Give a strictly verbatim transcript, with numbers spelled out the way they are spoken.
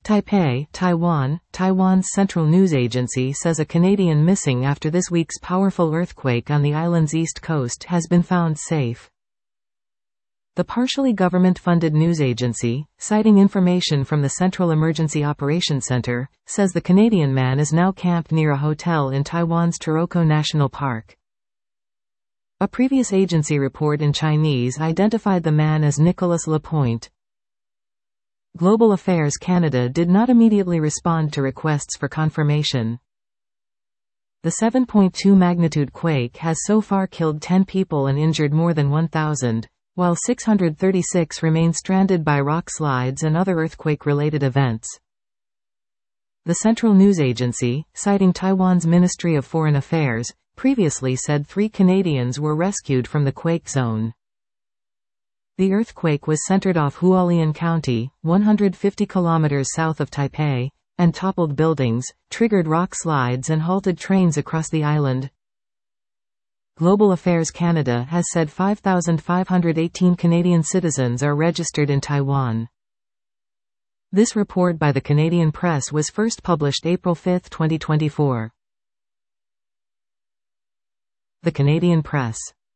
Taipei, Taiwan. Taiwan's central news agency says a Canadian missing after this week's powerful earthquake on the island's east coast has been found safe. The partially government-funded news agency, citing information from the Central Emergency Operations Center, says the Canadian man is now camped near a hotel in Taiwan's Taroko National Park. A previous agency report in Chinese identified the man as Nicolas Lapointe. Global Affairs Canada did not immediately respond to requests for confirmation. The seven point two magnitude quake has so far killed ten people and injured more than one thousand, while six hundred thirty-six remain stranded by rock slides and other earthquake-related events. The Central News Agency, citing Taiwan's Ministry of Foreign Affairs, previously said three Canadians were rescued from the quake zone. The earthquake was centered off Hualien County, one hundred fifty kilometers south of Taipei, and toppled buildings, triggered rock slides and halted trains across the island. Global Affairs Canada has said five thousand five hundred eighteen Canadian citizens are registered in Taiwan. This report by the Canadian Press was first published April fifth, twenty twenty-four. The Canadian Press.